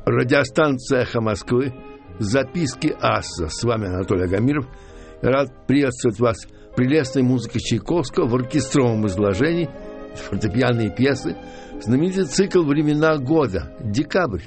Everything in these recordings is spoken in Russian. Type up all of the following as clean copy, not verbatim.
Радиостанция «Эхо Москвы», записки аса. С вами Анатолий Агамиров. Рад приветствовать вас прелестной музыкой Чайковского в оркестровом изложении, фортепианные пьесы, знаменитый цикл «Времена года», декабрь.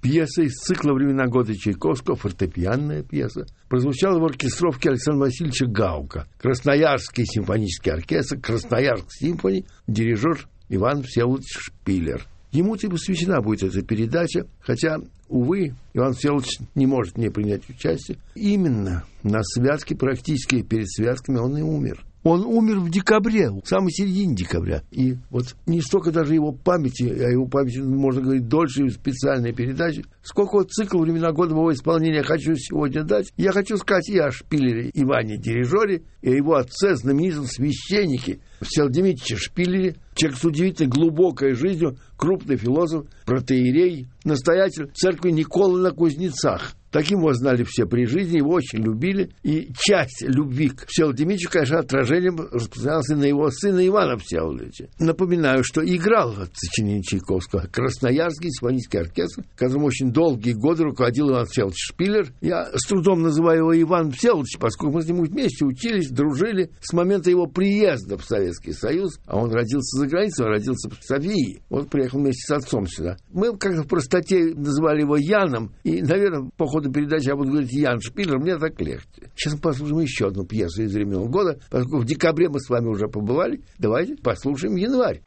Пьеса из цикла «Времена года» Чайковского, фортепианная пьеса, прозвучала в оркестровке Александра Васильевича Гаука. Красноярский симфонический оркестр, Красноярск симфони, дирижер Иван Всеволодович Шпиллер. Ему-то и посвящена будет эта передача, хотя, увы, Иван Всеволодович не может в ней принять участие. Именно на святке, практически перед святками, он и умер. Он умер в декабре, в самой середине декабря. И вот не столько даже его памяти, о его памяти можно говорить дольше, специальной передачи, сколько вот цикл «Времена года» его исполнения хочу сегодня дать. Я хочу сказать и о Шпиллере Иване дирижере, и о его отце, знаменитом священнике Всеволоде Дмитриевиче Шпиллере, человек с удивительно глубокой жизнью, крупный философ, протоиерей, настоятель церкви Николы на Кузнецах. Таким его знали все при жизни, его очень любили. И часть любви к Всеволоду Дмитриевичу, конечно, отражением распространялась на его сына Ивана Всеволодовича. Напоминаю, что играл в сочинении Чайковского Красноярский симфонический оркестр, которым очень долгие годы руководил Иван Всеволодович Шпиллер. Я с трудом называю его Иван Всеволодович, поскольку мы с ним вместе учились, дружили с момента его приезда в Советский Союз. А он родился за границей, он родился в Софии. Он приехал вместе с отцом сюда. Мы как-то в простоте называли его Яном, и, наверное, по ходу передачи я буду говорить Ян Шпиллер, мне так легче. Сейчас мы послушаем еще одну пьесу из «Времен года», поскольку в декабре мы с вами уже побывали. Давайте послушаем январь.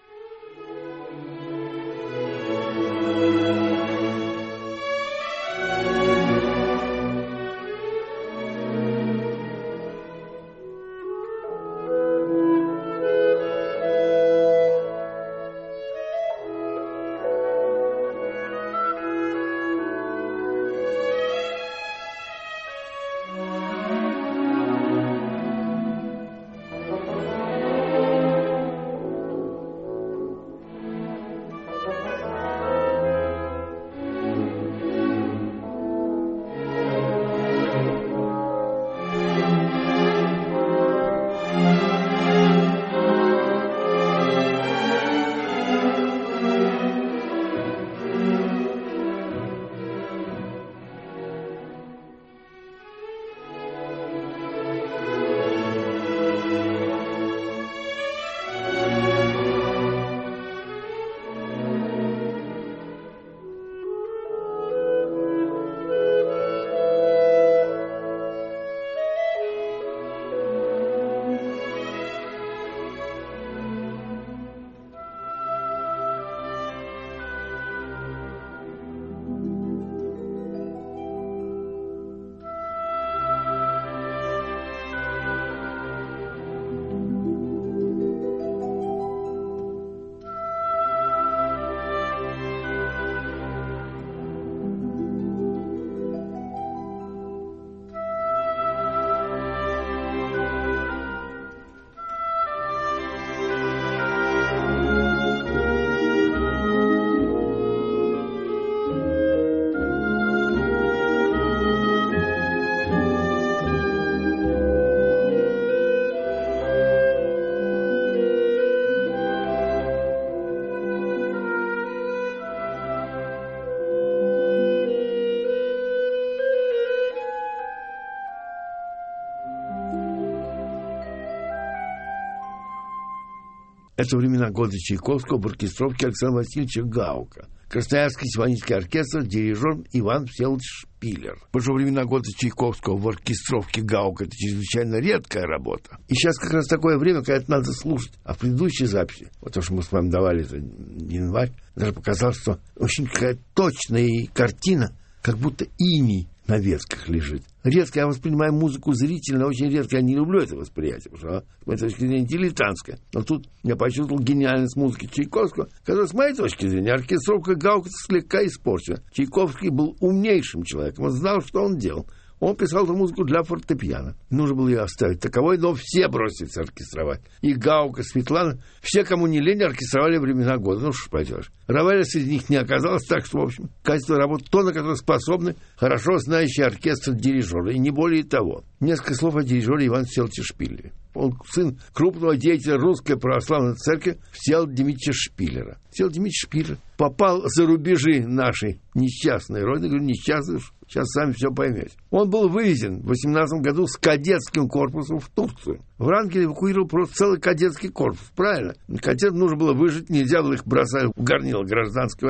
Это «Времена года» Чайковского в оркестровке Александра Васильевича Гаука. Красноярский симфонический оркестр, дирижер Иван Всеволодович Шпиллер. Потому что «Времена года» Чайковского в оркестровке Гаука — это чрезвычайно редкая работа. И сейчас как раз такое время, когда это надо слушать. А в предыдущей записи, вот то, что мы с вами давали, это январь, даже показалось, что очень какая-то точная картина, как будто иней на ветках лежит. Редко я воспринимаю музыку зрительно, очень редко я не люблю это восприятие, потому что с точки зрения дилетантское. Но тут я почувствовал гениальность музыки Чайковского, которая, с моей точки зрения, оркестровка Гаука слегка испорчена. Чайковский был умнейшим человеком, он знал, что он делал. Он писал эту музыку для фортепиано. Нужно было ее оставить таковой, но все бросились оркестровать. И Гаука, Светлана, все, кому не лень, оркестровали «Времена года». Ну, что поделаешь. Равеля среди них не оказалось, так что, в общем, качество работы то, на которое способны хорошо знающие оркестр дирижеры, и не более того. Несколько слов о дирижере Иване Всеволодовиче Шпиллере. Он сын крупного деятеля Русской Православной Церкви Всеволода Дмитриевича Шпиллера. Всеволод Дмитриевич Шпиллер попал за рубежи нашей несчастной родины. Говорю, несчастной, сейчас сами все поймете. Он был вывезен в 18 году с кадетским корпусом в Турцию. Врангель эвакуировал просто целый кадетский корпус. Правильно. Кадетам нужно было выжить, нельзя было их бросать в горнило гражданской войны.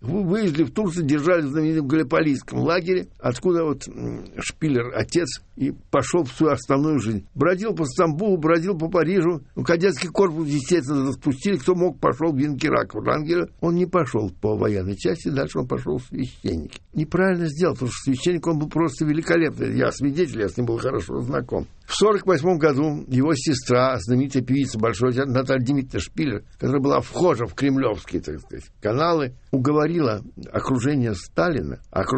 вывезли в Турцию, держали в знаменитом Галиполийском лагере, откуда вот Шпиллер, отец, и пошел в свою основную жизнь. Бродил по Стамбулу, бродил по Парижу. Кадетский корпус, естественно, распустили. Кто мог, пошел в Юнкерак, в Врангеля. Он не пошел по военной части, дальше он пошел в священники. Неправильно сделал, потому что священник он был просто великолепный. Я свидетель, я с ним был хорошо знаком. В 1948 году его сестра, знаменитая певица Большого театра Наталья Дмитриевна Шпиллер, которая была вхожа в кремлевские, так сказать, каналы, уговорила окружение Сталина,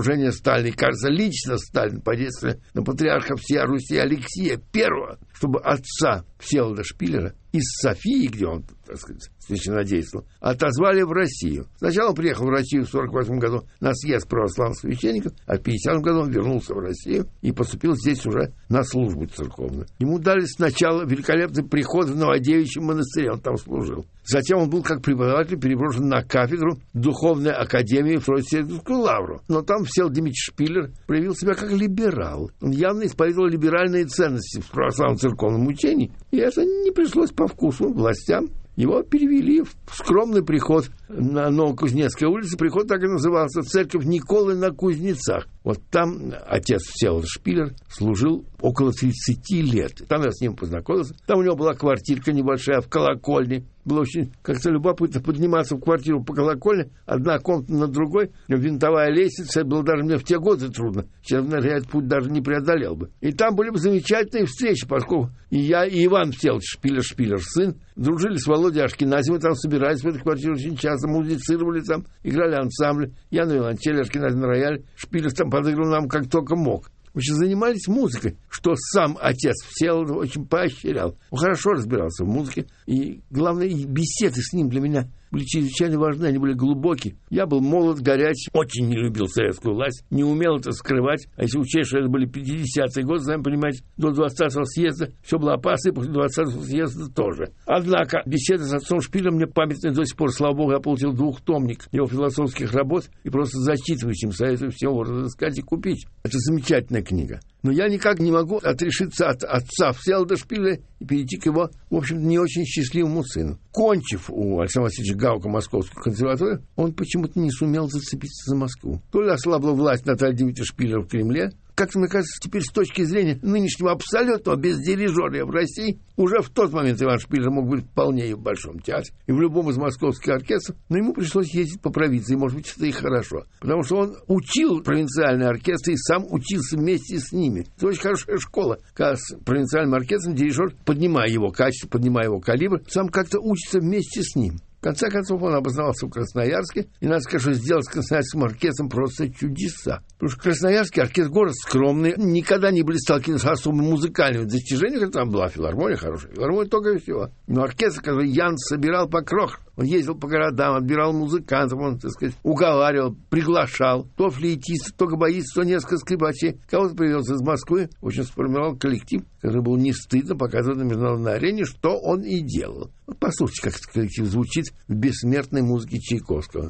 кажется, лично Сталин, подействовал на патриарха всей Руси Алексея I, чтобы отца Всеволода Шпиллера из Софии, где он, так сказать, священнодействовал, отозвали в Россию. Сначала он приехал в Россию в 1948 году на съезд православных священников, а в 1950 году он вернулся в Россию и поступил здесь уже на службу церковную. Ему дали сначала великолепный приход в Новодевичьем монастыре, он там служил. Затем он был как преподаватель переброшен на кафедру Духовной академии в Троице-Сергиевскую лавру. Но там Всеволод Дмитриевич Шпиллер проявил себя как либерал. Он явно исповедовал либеральные ценности в православном церковном учении, и это не пришлось по вкусу властям. Его перевели в скромный приход на Новокузнецкой улице. Приход так и назывался — церковь Николы на Кузнецах. Вот там отец Всеволод Шпиллер служил около 30 лет. Там я с ним познакомился. Там у него была квартирка небольшая в колокольне. Было очень как-то любопытно подниматься в квартиру по колокольне. Одна комната на другой. Винтовая лестница. Это было даже мне в те годы трудно. Сейчас, наверное, я этот путь даже не преодолел бы. И там были бы замечательные встречи, поскольку и я, и Иван Всеволод Шпиллер, сын, дружили с Володей Ашкеназиным. Там собирались в этой квартире очень часто. Музицировали там, играли ансамбли. Я на виолончели, Ашкеназин на рояле. Шпиллер там подыгрывал нам как только мог. В общем, занимались музыкой, что сам отец Всеволод очень поощрял. Он хорошо разбирался в музыке, и, главное, и беседы с ним для меня были чрезвычайно важны, они были глубокие. Я был молод, горяч, очень не любил советскую власть, не умел это скрывать. А если учесть, что это были 50-е годы, сами понимаете, до 20-го съезда все было опасно, и после 20-го съезда тоже. Однако беседы с отцом Шпиллером мне памятны до сих пор. Слава богу, я получил 2-томник его философских работ, и просто зачитывающим советую всем его разыскать и купить. Это замечательная книга. Но я никак не могу отрешиться от отца Всеволода Шпиллера и перейти к его, в общем-то, не очень счастливому сыну. Кончив у Александра Васильевича Гаука Московскую консерваторию, он почему-то не сумел зацепиться за Москву. То ли ослабла власть Натальи Дмитриевны Шпиллера в Кремле, как-то, мне кажется, теперь с точки зрения нынешнего абсолютного бездирижерия в России, уже в тот момент Иван Шпиллер мог быть вполне и в Большом театре, и в любом из московских оркестров, но ему пришлось ездить по провинции, и, может быть, это и хорошо, потому что он учил провинциальные оркестры и сам учился вместе с ними. Это очень хорошая школа, когда с провинциальным оркестром дирижер, поднимая его качество, поднимая его калибр, сам как-то учится вместе с ним. В конце концов, он обосновался в Красноярске, и, надо сказать, что сделал с Красноярским оркестром просто чудеса. Потому что Красноярский оркестр — город скромный, никогда не блистал какими-то особыми музыкальными достижениями, хотя там была филармония хорошая, филармония только и всего. Но оркестр, который Ян собирал по крохам, он ездил по городам, отбирал музыкантов, он, так сказать, уговаривал, приглашал то флейтистов, то габаистов, то несколько скрипачей. Кого-то привез из Москвы, в общем, сформировал коллектив, который был не стыдно показывать на международной арене, что он и делал. Вот послушайте, как этот коллектив звучит в бессмертной музыке Чайковского.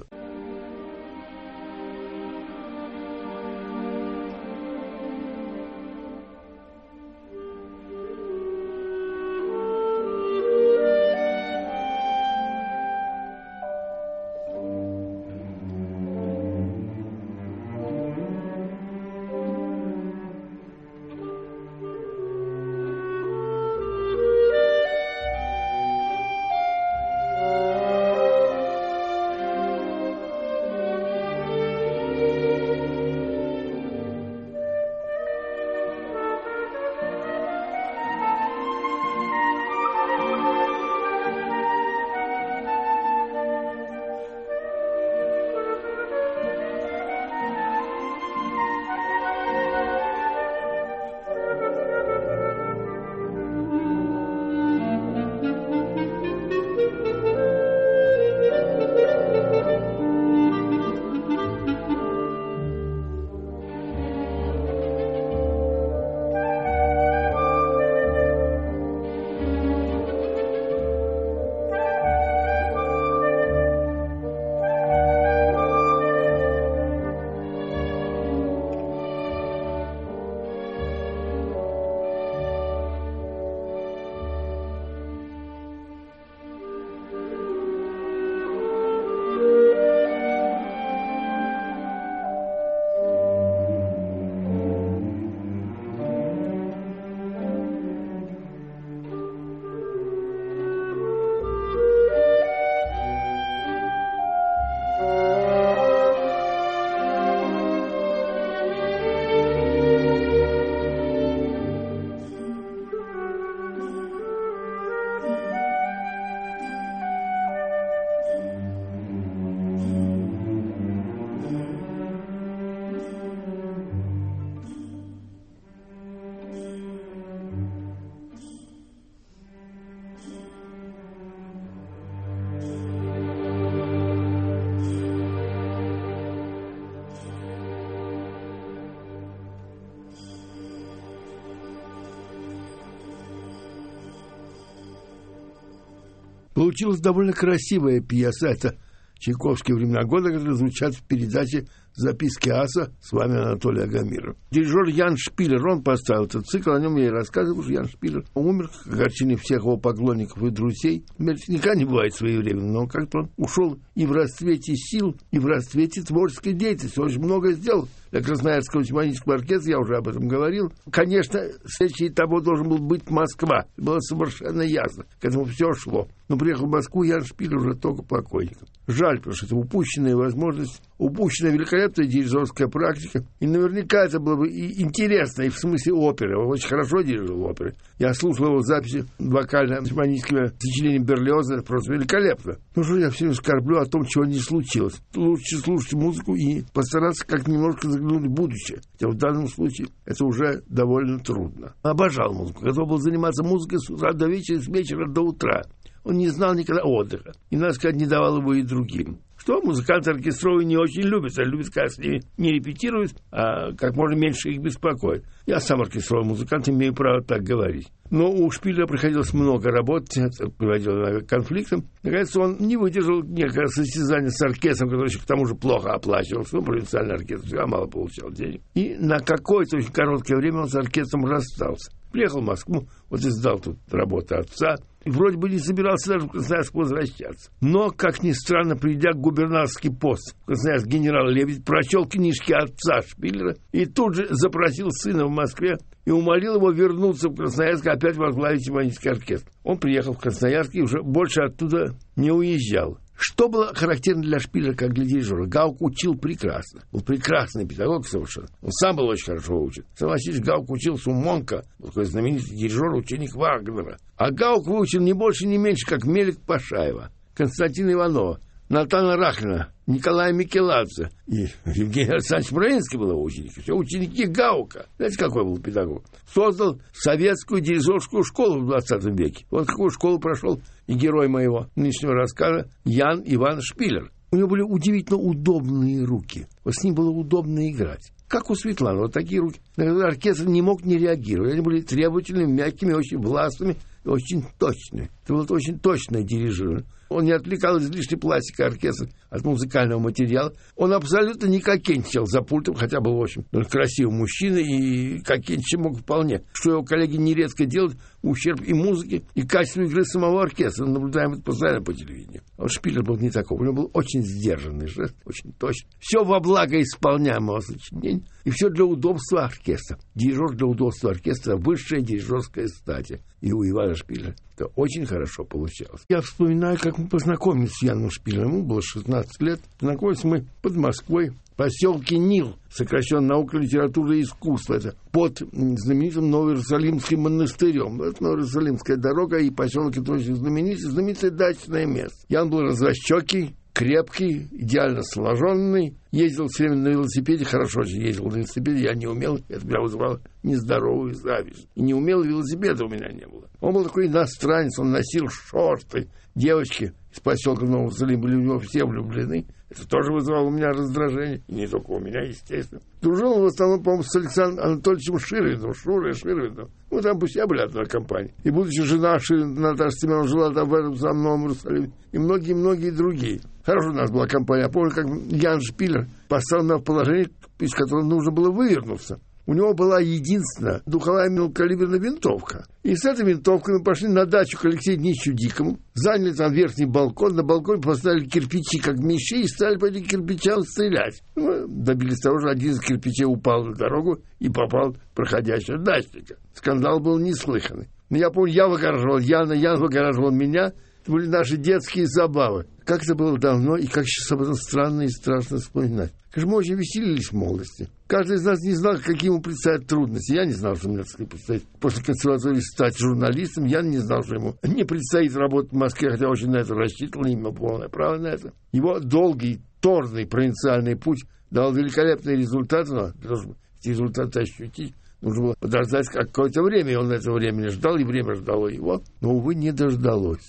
Получилась довольно красивая пьеса. Это Чайковские времена года, которые звучат в передаче «Записки аса». С вами Анатолий Агамиров. Дирижер Ян Шпилер, он поставил этот цикл, о нем я и рассказывал, что Ян Шпилер умер, к огорчению всех его поклонников и друзей. Смерть никогда не бывает своевременно, но как-то он ушел и в расцвете сил, и в расцвете творческой деятельности. Он очень много сделал для Красноярского симфонического оркестра, я уже об этом говорил. Конечно, следующий этап должен был быть Москва. Было совершенно ясно. К этому все шло. Но приехал в Москву Ян Шпилер уже только покойником. Жаль, потому что это упущенная возможность, упущенная великолепная дирижерская практика. И наверняка это было бы и интересно, и в смысле оперы. Он очень хорошо дирижировал оперы. Я слушал его записи вокально-симфонического сочинения Берлиоза. Просто великолепно. Ну что я все время скорблю о том, чего не случилось. Лучше слушать музыку и постараться как немножко заглянуть в будущее. Хотя в данном случае это уже довольно трудно. Обожал музыку. Готов был заниматься музыкой с утра до вечера, с вечера до утра. Он не знал никогда отдыха. И, надо сказать, не давал его и другим. Что музыканты оркестровые не очень любят. Они любят, когда с ними не репетируют, а как можно меньше их беспокоит. Я сам оркестровый музыкант, имею право так говорить. Но у Шпилера приходилось много работать, это приводило к конфликтам. Наконец, он не выдержал некое состязание с оркестром, который еще к тому же плохо оплачивался. Ну, провинциальный оркестр всегда мало получал денег. И на какое-то очень короткое время он с оркестром расстался. Приехал в Москву, вот и сдал тут работу отца. И вроде бы не собирался даже в Красноярск возвращаться. Но, как ни странно, придя к губернаторский пост, Красноярск генерал Лебедь прочел книжки отца Шпилера и тут же запросил сына в Москве и умолил его вернуться в Красноярск и опять возглавить симфонический оркестр. Он приехал в Красноярск и уже больше оттуда не уезжал. Что было характерно для Шпилера, как для дирижера? Гаук учил прекрасно. Был прекрасный педагог совершенно. Он сам был очень хорошо учен. Согласитесь, Гаук учился у Монка, такой знаменитый дирижер, ученик Вагнера. А Гаук выучил не больше, не меньше, как Мелик Пашаева, Константина Иванова, Натана Рахлина, Николая Микеладзе и Евгений Александрович Браинский был его ученик. Все ученики Гаука. Знаете, какой был педагог? Создал советскую дирижерскую школу в 20 веке. Вот какую школу прошел и герой моего нынешнего рассказа Ян Иван Шпилер. У него были удивительно удобные руки. Вот с ним было удобно играть. Как у Светланы. Вот такие руки. Оркестр не мог не реагировать. Они были требовательными, мягкими, очень властными и очень точными. Это было очень точное дирижирование. Он не отвлекал излишней пластики оркестра от музыкального материала. Он абсолютно не кокетничал за пультом, хотя был очень красивый мужчина и кокетничать мог вполне. Что его коллеги нередко делают в ущерб и музыке, и качеству игры самого оркестра. Мы наблюдаем это постоянно по телевидению. А вот Шпилер был не такой. У него был очень сдержанный жест, очень точный. Все во благо исполняемого сочинения и все для удобства оркестра. Дирижер для удобства оркестра — высшая дирижерская стадия. И у Ивана Шпилера это очень хорошо получалось. Я вспоминаю, как мы познакомились с Яном Шпилером. Ему было 16 лет. Познакомились мы под Москвой, в поселке Нил, сокращенно «Наука, литература и искусство». Это под знаменитым Новоиерусалимским монастырем. Это Новоиерусалимская дорога, и поселок это очень знаменитое дачное место. Ян был розовощекий, крепкий, идеально сложенный, ездил все время на велосипеде, хорошо очень ездил на велосипеде, я не умел, это меня вызывало нездоровую зависть. И не умел, велосипеда у меня не было. Он был такой иностранец, он носил шорты. Девочки из поселка Нового Иерусалима были в него все влюблены. Это тоже вызывало у меня раздражение. И не только у меня, естественно. Дружил он в основном, по-моему, с Александром Анатольевичем Ширвиндом, Шурой Ширвиндом. Ну, там пусть я были одной компании. И будучи жена Наташа Семеновна жила там в этом самом Новом Иерусалиме. И многие-многие другие. Хорошая у нас была компания. Я помню, как Ян Шпилер поставил меня в положение, из которого нужно было вывернуться. У него была единственная духовая мелкокалиберная винтовка. И с этой винтовкой мы пошли на дачу к Алексею Дмитриевичу Дикому. Заняли там верхний балкон. На балконе поставили кирпичи, как меши, и стали по этим кирпичам стрелять. Мы добились того, что один из кирпичей упал на дорогу и попал в проходящего дачника. Скандал был неслыханный. Но я помню, я выгораживал Яна, Ян выгораживал меня. Это были наши детские забавы. Как это было давно, и как сейчас об этом странно и страшно вспоминать. Конечно, мы очень веселились в молодости. Каждый из нас не знал, какие ему предстоят трудности. Я не знал, что мне предстоит после консерватории стать журналистом. Я не знал, что ему не предстоит работать в Москве, хотя очень на это рассчитывал, не имел полное право на это. Его долгий, торный провинциальный путь дал великолепные результаты, но для того, чтобы эти результаты ощутить, нужно было подождать какое-то время, и он этого времени ждал, и время ждало его, но, увы, не дождалось.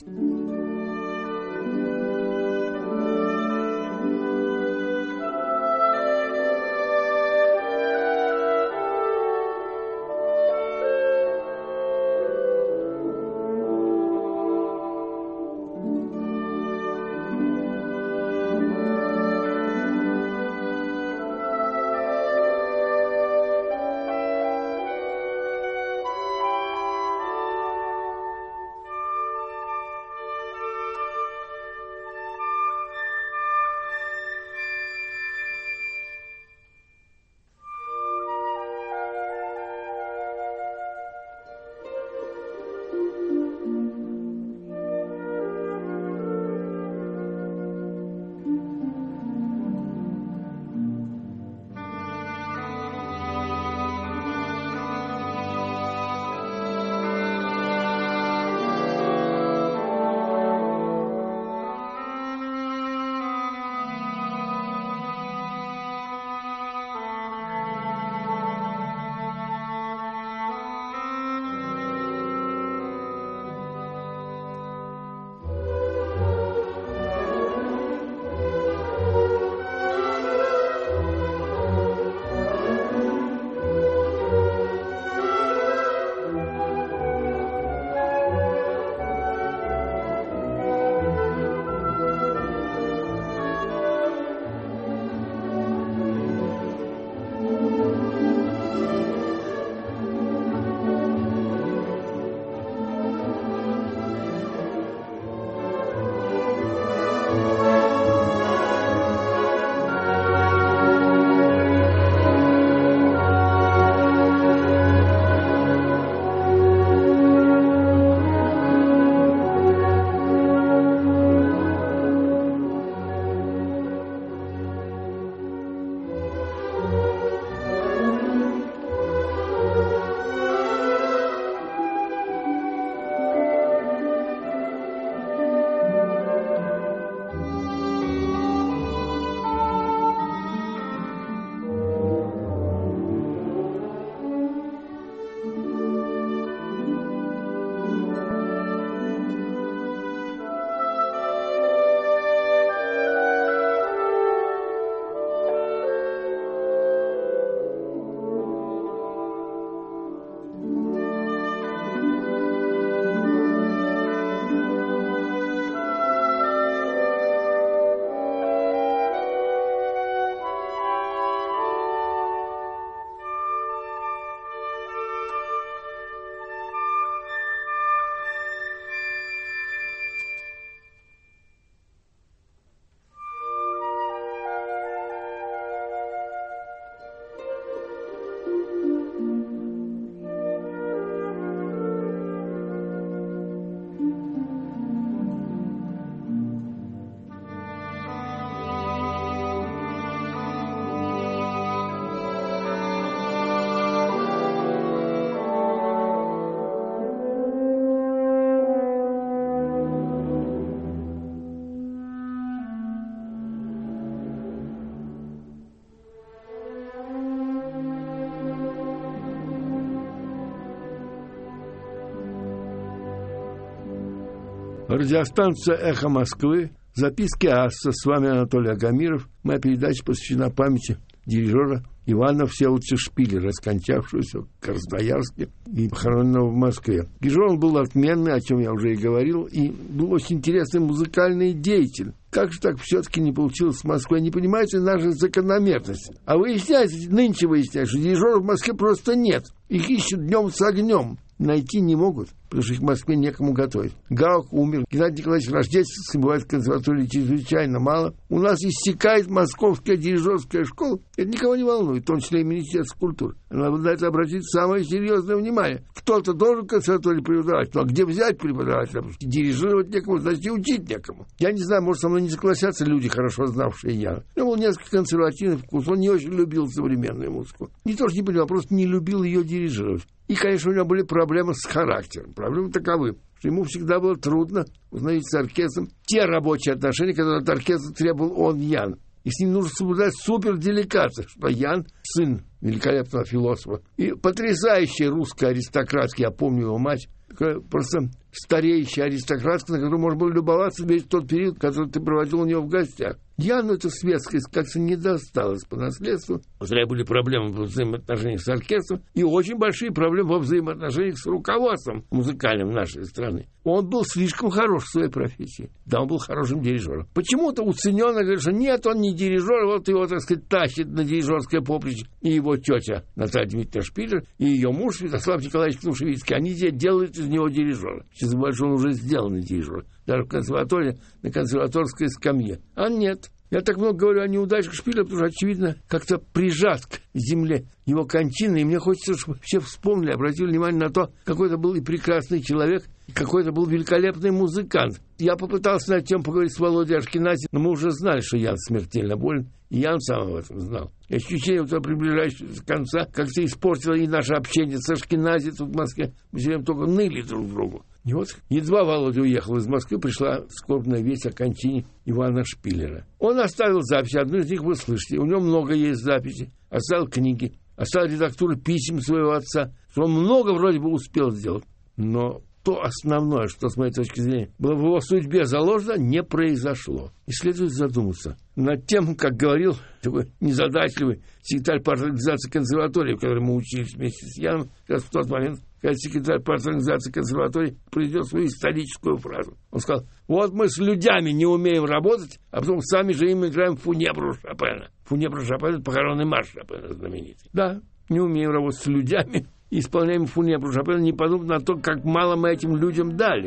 Радиостанция «Эхо Москвы», записки Асса. С вами Анатолий Агамиров. Моя передача посвящена памяти дирижера Ивана Всеволодовича Шпиллера, скончавшегося в Красноярске и похороненного в Москве. Дирижер он был отменный, о чем я уже и говорил, и был очень интересный музыкальный деятель. Как же так все-таки не получилось в Москве? Не понимаете нашей закономерности. А выясняется, нынче выясняется, что дирижеров в Москве просто нет. Их ищут днем с огнем. Найти не могут, потому что их в Москве некому готовить. Гаук умер, Геннадий Николаевич Рождественский бывает в консерватории чрезвычайно мало. У нас иссякает московская дирижерская школа. Это никого не волнует, в том числе и Министерство культуры. Надо на это обратить самое серьезное внимание. Кто-то должен в консерватории преподавать, а где взять преподавателя? Дирижировать некому, значит, и учить некому. Я не знаю, может, со мной не согласятся люди, хорошо знавшие я. У него был несколько консервативный вкус, он не очень любил современную музыку. Не то, что не понимал, просто не любил ее дирижировать. И, конечно, у него были проблемы с характером. Проблемы таковы, что ему всегда было трудно установить с оркестром те рабочие отношения, которые от оркестра требовал он, Ян. И с ним нужно соблюдать суперделикатность, что Ян – сын великолепного философа. И потрясающий русский аристократский, я помню его мать, такая просто стареющая аристократка, на которую можно было любоваться весь тот период, который ты проводил у него в гостях. Яну эта светскость как-то не досталась по наследству. Зря были проблемы во взаимоотношениях с оркестром и очень большие проблемы во взаимоотношениях с руководством музыкальным нашей страны. Он был слишком хорош в своей профессии. Да, он был хорошим дирижером. Почему-то уцененно говорит, что нет, он не дирижер, вот его, так сказать, тащит на дирижерское поприще. И его тетя Наталья Дмитриевна Шпиллер, и ее муж Святослав Николаевич Кнушевицкий, они делают из него дирижера. Сейчас большой он уже сделанный дирижер. Даже в консерватории, на консерваторской скамье. А нет. Я так много говорю о неудачах Шпиллера, потому что, очевидно, как-то прижат к земле его кончины. И мне хочется, чтобы все вспомнили, обратили внимание на то, какой это был и прекрасный человек, и какой это был великолепный музыкант. Я попытался на эту тему поговорить с Володей Ашкенази, но мы уже знали, что Ян смертельно болен, и Ян сам об этом знал. И ощущение вот приближающегося конца как-то испортило и наше общение с Ашкенази тут в Москве. Мы все время только ныли друг другу. И вот едва Володя уехал из Москвы, пришла скорбная весть о кончине Ивана Шпиллера. Он оставил записи, одну из них вы слышите. У него много есть записей. Оставил книги, оставил редактуру писем своего отца. Он много вроде бы успел сделать. Но то основное, что, с моей точки зрения, было в его судьбе заложено, не произошло. И следует задуматься над тем, как говорил такой незадачливый секретарь партии организации консерватории, в которой мы учились вместе с Яном, как раз в тот момент, когда секретарь партии организации консерватории произнес свою историческую фразу. Он сказал: вот мы с людьми не умеем работать, а потом сами же им играем фунебру Шопена. Фунебру Шопена — это похоронный марш Шопена знаменитый. Да, не умеем работать с людьми, исполняем фунебру Шопена, не подумав на то, как мало мы этим людям дали.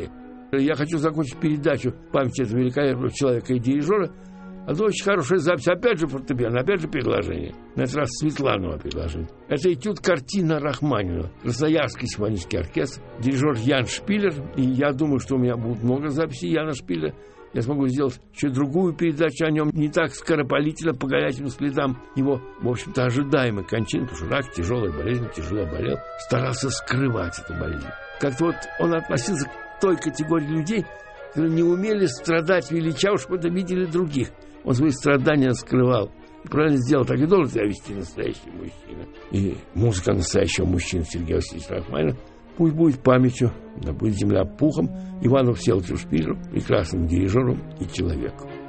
Я хочу закончить передачу памяти этого великолепного человека и дирижера. Это очень хорошая запись, опять же фортепиано, опять же предложение. На этот раз Светланова предложение. Это этюд картина Рахманинова, Красноярский симфонический оркестр, дирижер Ян Шпилер. И я думаю, что у меня будет много записей Яна Шпилера. Я смогу сделать еще другую передачу о нем, не так скоропалительно, по горячим следам его, в общем-то, ожидаемой кончины, потому что рак, тяжелая болезнь, тяжело болел, старался скрывать эту болезнь. Как-то вот он относился к той категории людей, которые не умели страдать величаво, чтобы это видели других. Он свои страдания скрывал. И правильно сделал, так и должен себя вести настоящий мужчина. И музыка настоящего мужчины Сергея Васильевича Рахманинова пусть будет памятью, да будет земля пухом Ивану Всеволодовичу Шпилеру, прекрасному дирижеру и человеку.